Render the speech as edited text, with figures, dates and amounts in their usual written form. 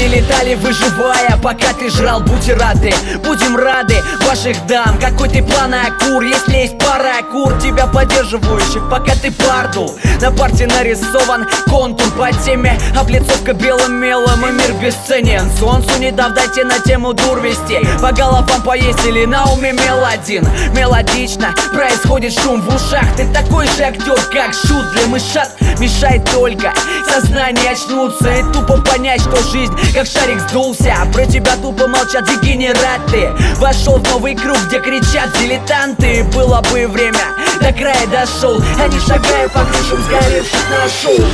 летали, выживая, пока ты жрал бутераты. Будем рады ваших дам. Какой ты план, Акур? Если есть пара Акур, тебя поддерживающих, пока ты пардул. На парте нарисован контур по теме, облицовка белым мелом, и мир бесценен. Солнцу не дав, дайте на тему дур вести. По головам поесть или на уме мел один. Мелодично происходит шум в ушах. Ты такой же актер, как шут для мышат. Мешает только сознание очнуться и тупо понять, что жизнь как шарик сдулся. Про тебя тупо молчат дегенераты. Вошел в новый круг, где кричат дилетанты. Было бы время, до края дошел, а не шагаю по крышам сгоревших на шоу.